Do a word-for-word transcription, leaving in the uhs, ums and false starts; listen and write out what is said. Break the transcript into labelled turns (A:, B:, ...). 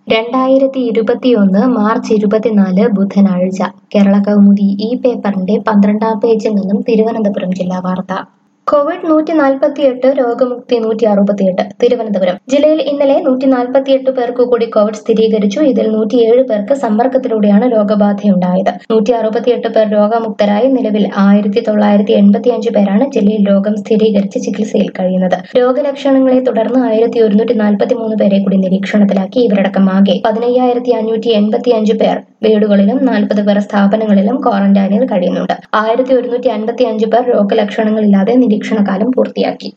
A: രണ്ടായിരത്തി ഇരുപത്തിയൊന്ന് മാർച്ച് ഇരുപത്തിനാല് ബുധനാഴ്ച കേരള കൗമുദി ഈ പേപ്പറിന്റെ പന്ത്രണ്ടാം പേജിൽ നിന്നും തിരുവനന്തപുരം ജില്ലാ വാർത്ത. കോവിഡ് നൂറ്റി നാൽപ്പത്തിയെട്ട്, രോഗമുക്തി നൂറ്റി അറുപത്തിയെട്ട്. തിരുവനന്തപുരം ജില്ലയിൽ ഇന്നലെ നൂറ്റി നാൽപ്പത്തിയെട്ട് പേർക്ക് കൂടി കോവിഡ് സ്ഥിരീകരിച്ചു. ഇതിൽ നൂറ്റിയേഴ് പേർക്ക് സമ്പർക്കത്തിലൂടെയാണ് രോഗബാധയുണ്ടായത്. നൂറ്റി അറുപത്തിയെട്ട് പേർ രോഗമുക്തരായി. നിലവിൽ ആയിരത്തി തൊള്ളായിരത്തി എൺപത്തി അഞ്ച് പേരാണ് ജില്ലയിൽ രോഗം സ്ഥിരീകരിച്ച് ചികിത്സയിൽ കഴിയുന്നത്. രോഗലക്ഷണങ്ങളെ തുടർന്ന് ആയിരത്തി ഒരുന്നൂറ്റി നാൽപ്പത്തി മൂന്ന് പേരെ കൂടി നിരീക്ഷണത്തിലാക്കി. ഇവരടക്കം ആകെ പതിനയ്യായിരത്തി അഞ്ഞൂറ്റി എൺപത്തി അഞ്ച് പേർ വീടുകളിലും നാൽപ്പത് പേർ സ്ഥാപനങ്ങളിലും ക്വാറന്റൈനിൽ കഴിയുന്നുണ്ട്. ആയിരത്തി ഒരുന്നൂറ്റി അൻപത്തി അഞ്ച് പേർ രോഗലക്ഷണങ്ങളില്ലാതെ നിരീക്ഷണകാലം പൂർത്തിയാക്കി.